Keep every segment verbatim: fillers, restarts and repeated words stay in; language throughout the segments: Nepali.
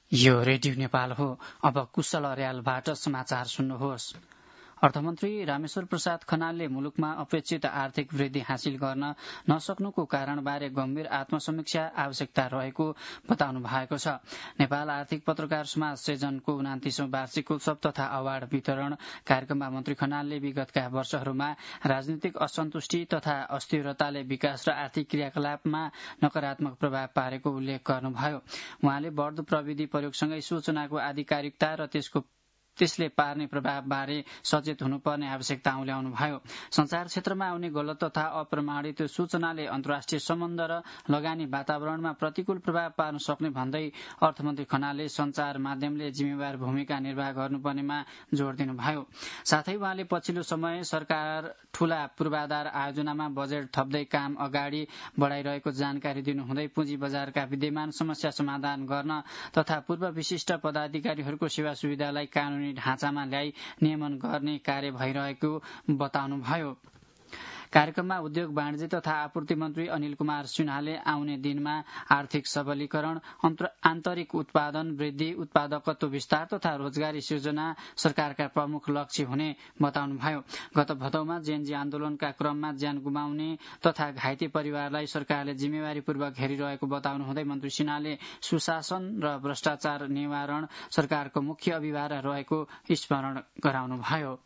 यो रेडियो नेपाल हो। अब कुशल अर्यालबाट समाचार सुन्नुहोस्। अर्थमन्त्री रामेश्वर प्रसाद खनालले मुलुकमा अपेक्षित आर्थिक वृद्धि हासिल गर्न नसक्नुको कारणबारे गम्भीर आत्मसमीक्षा आवश्यकता रहेको बताउनु भएको छ। नेपाल आर्थिक पत्रकार समाज सृजनको उनातिसौं वार्षिक उत्सव तथा अवार्ड वितरण कार्यक्रममा मन्त्री खनालले विगतका वर्षहरूमा राजनीतिक असन्तुष्टि तथा अस्थिरताले विकास र आर्थिक क्रियाकलापमा नकारात्मक प्रभाव पारेको उल्लेख गर्नुभयो। उहाँले बढ्दो प्रविधि प्रयोगसँगै सूचनाको आधिकारिकता र त्यसको त्यसले पार्ने प्रभावबारे सचेत हुनुपर्ने आवश्यकता औल्याउनुभयो। संचार क्षेत्रमा आउने गलत तथा अप्रमाणित सूचनाले अन्तर्राष्ट्रिय सम्बन्ध र लगानी वातावरणमा प्रतिकूल प्रभाव पार्न सक्ने भन्दै अर्थमन्त्री खनालले संचार माध्यमले जिम्मेवार भूमिका निर्वाह गर्नुपर्नेमा जोड़ दिनुभयो। साथै उहाँले पछिल्लो समय सरकार ठूला पूर्वाधार आयोजनामा बजेट थप्दै काम अगाडि बढ़ाइरहेको जानकारी दिनुहुँदै पुँजी बजारका विद्यमान समस्या समाधान गर्न तथा पूर्व विशिष्ट पदाधिकारीहरूको सेवा सुविधालाई कानूनी ढाँचामा ल्याई नियमन गर्ने कार्य भइरहेको बताउनुभयो। कार्यक्रममा उद्योग वाणिज्य तथा आपूर्ति मन्त्री अनिल कुमार सिन्हाले आउने दिनमा आर्थिक सबलीकरण, आन्तरिक उत्पादन वृद्धि, उत्पादकत्व विस्तार तथा रोजगारी सृजना सरकारका प्रमुख लक्ष्य हुने बताउनुभयो। गत भदौमा जेएनजी आन्दोलनका क्रममा ज्यान गुमाउने तथा घाइते परिवारलाई सरकारले जिम्मेवारीपूर्वक हेरिरहेको बताउनुहुँदै मन्त्री सिन्हाले सुशासन र भ्रष्टाचार निवारण सरकारको मुख्य अभिभार रहेको स्मरण गराउनुभयो।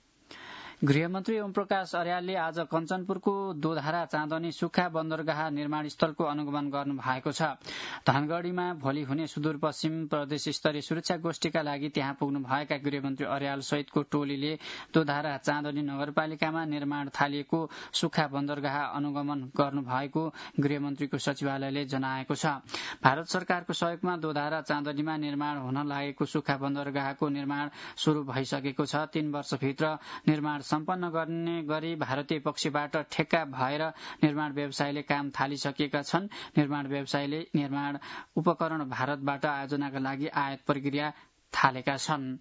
गृहमन्त्री ओमप्रकाश अर्यालले आज कञ्चनपुरको दोधारा चाँदनी सुक्खा बन्दरगाह निर्माण स्थलको अनुगमन गर्नु भएको छ। धनगढ़ीमा भोलि हुने सुदूरपश्चिम प्रदेश स्तरीय सुरक्षा गोष्ठीका लागि त्यहाँ पुग्नु भएका गृहमन्त्री अर्याल सहितको टोलीले दोधारा चाँदनी नगरपालिकामा निर्माण थालिएको सुक्खा बन्दरगाह अनुगमन गर्नु भएको गृहमन्त्रीको सचिवालयले जनाएको छ। भारत सरकारको सहयोगमा दोधारा चाँदनीमा निर्माण हुन लागेको सुक्खा बन्दरगाहको निर्माण शुरू भइसकेको छ। तीन वर्षभित्र निर्माण सम्पन्न गर्ने गरी भारतीय पक्षबाट ठेक्का भएर निर्माण व्यवसायले काम थालिसकेका छन्। निर्माण व्यवसायले निर्माण उपकरण भारतबाट आयोजनाका लागि आयात प्रक्रिया थालेका छन्।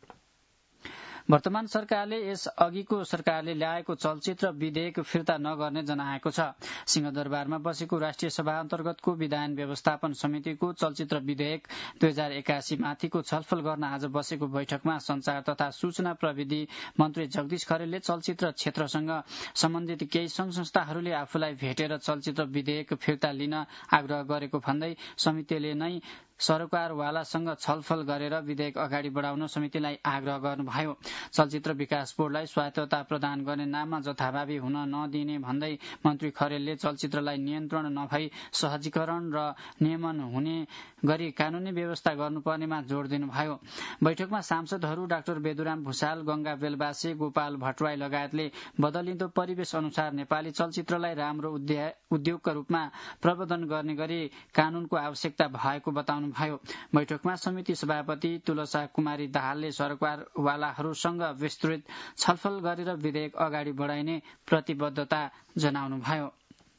वर्तमान सरकारले यस अघिको सरकारले ल्याएको चलचित्र विधेयक फिर्ता नगर्ने जनाएको छ। सिंहदरबारमा बसेको राष्ट्रिय सभा अन्तर्गतको विधान व्यवस्थापन समितिको चलचित्र विधेयक दुई हजार एकासी माथिको छलफल गर्न आज बसेको बैठकमा संचार तथा सूचना प्रविधि मन्त्री जगदीश खरेलले चलचित्र क्षेत्रसँग सम्बन्धित केही संघ संस्थाहरूले आफूलाई भेटेर चलचित्र विधेयक फिर्ता लिन आग्रह गरेको भन्दै समितिले नै सरकारवालासँग छलफल गरेर विधेयक अगाडि बढाउन समितिलाई आग्रह गर्नुभयो। चलचित्र विकास बोर्डलाई स्वायत्तता प्रदान गर्ने नाममा जथाभावी हुन नदिने भन्दै मन्त्री खरेलले चलचित्रलाई नियन्त्रण नभई सहजीकरण र नियमन हुने गरी कानूनी व्यवस्था गर्नुपर्नेमा जोड़ दिनुभयो। बैठकमा सांसदहरू डाक्टर बेदुराम भूषाल, गंगा बेलबासे, गोपाल भट्टराई लगायतले बदलिँदो परिवेश अनुसार नेपाली चलचित्रलाई राम्रो उद्योगका रूपमा प्रवर्धन गर्ने गरी कानूनको आवश्यकता भएको बताउनु भयो। बैठकमा समिति सभापति तुलसा कुमारी दाहालले सरकारवालाहरूसँग विस्तृत छलफल गरेर विधेयक अगाडि बढाइने प्रतिबद्धता जनाउनुभयो।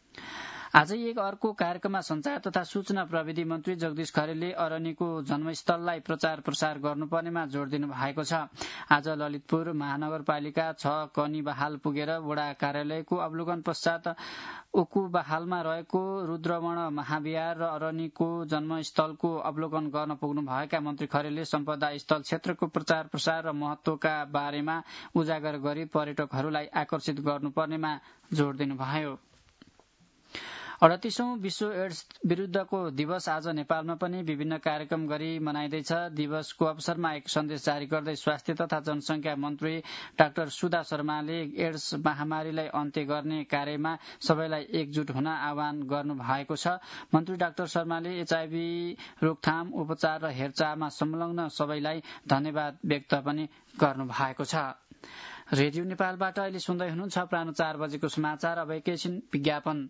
आज एक अर्को कार्यक्रममा संचार तथा सूचना प्रविधि मन्त्री जगदीश खरेलले अरनिको जन्मस्थललाई प्रचार प्रसार गर्नुपर्नेमा जोड़ दिनु भएको छ। आज ललितपुर महानगरपालिका छ कनीबहाल पुगेर वडा कार्यालयको अवलोकन पश्चात उकुबहालमा रहेको रुद्रवण महाविहार र अरनिको जन्मस्थलको अवलोकन गर्न पुग्नु भएका मन्त्री खरेलले सम्पदा स्थल क्षेत्रको प्रचार प्रसार र महत्वका बारेमा उजागर गरी पर्यटकहरूलाई आकर्षित गर्नुपर्नेमा जोड़ दिनुभयो। अडतीसौं विश्व एड्स विरूद्धको दिवस आज नेपालमा पनि विभिन्न कार्यक्रम गरी मनाइँदैछ। दिवसको अवसरमा एक सन्देश जारी गर्दै स्वास्थ्य तथा जनसंख्या मन्त्री डाक्टर सुधा शर्माले एड्स महामारीलाई अन्त्य गर्ने कार्यमा सबैलाई एकजुट हुन आह्वान गर्नु भएको छ। मन्त्री डाक्टर शर्माले एचआईभी रोकथाम, उपचार र हेरचाहमा संलग्न सबैलाई धन्यवाद व्यक्त पनि गर्नु भएको छ। रेडियो नेपालबाट अहिले सुन्दै हुनुहुन्छ प्राण चार बजेको समाचार। अब एकैछिन विज्ञापन।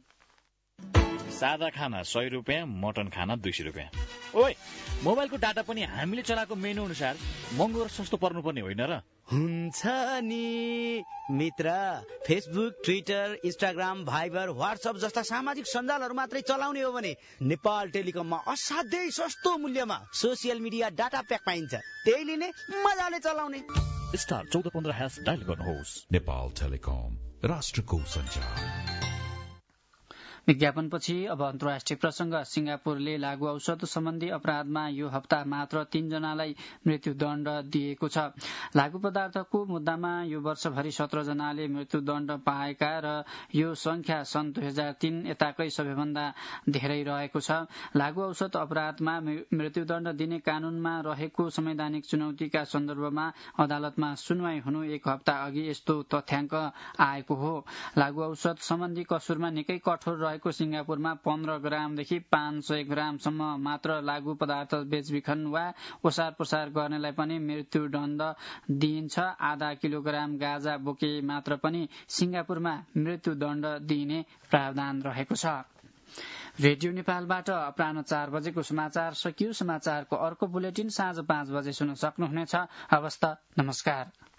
सादा खाना सय रुपियाँ, मटन खाना दुई सय रुपियाँ। ओए, मोबाइलको डाटा पनि हामीले चलाएको मेनु अनुसार महँगो र सस्तो पर्नुपर्ने होइन र? हुन्छ नि मित्र, Facebook, Twitter, Instagram, Viber, WhatsApp जस्ता सामाजिक सञ्जालहरू मात्रै चलाउने हो भने नेपाल टेलिकममा असाध्यै सस्तो मूल्यमा सोसियल मिडिया डाटा प्याक पाइन्छ। त्यही लिने, मजाले चलाउने। स्टार चौध पन्ध्र ह्यास डायल गर्नुहोस्। नेपाल टेलिकम, राष्ट्रको सञ्चार। विज्ञापनपछि अब अन्तर्राष्ट्रिय प्रसंग। सिंगापुरले लागू औषध सम्बन्धी अपराधमा यो हप्ता मात्र तीनजनालाई मृत्युदण्ड दिएको छ। लागू पदार्थको मुद्दामा यो वर्षभरि सत्र जनाले मृत्युदण्ड पाएका र यो संख्या सन् दुई हजार तीन यताकै सबैभन्दा धेरै रहेको छ। लागू औषध अपराधमा मृत्युदण्ड दिने कानूनमा रहेको संवैधानिक चुनौतीका सन्दर्भमा अदालतमा सुनवाई हुनु एक हप्ता अघि यस्तो तथ्याङ्क आएको हो। लागू औषध सम्बन्धी कसुरमा निकै कठोर रहेको सिंगापुरमा पन्ध्र ग्रामदेखि पाँच सय ग्रामसम्म मात्र लागू पदार्थ बेचबिखन वा ओसार प्रसार गर्नेलाई पनि मृत्युदण्ड दिइन्छ। आधा किलोग्राम गाँजा बोके मात्र पनि सिंगापुरमा मृत्युदण्ड दिइने प्रावधान रहेको छ। रेडियो नेपालबाट अपराह्न चार बजेको समाचार सकियो। समाचारको अर्को बुलेटिन साँझ पाँच बजे सुन्न सक्नुहुनेछ। हवस् त, नमस्कार।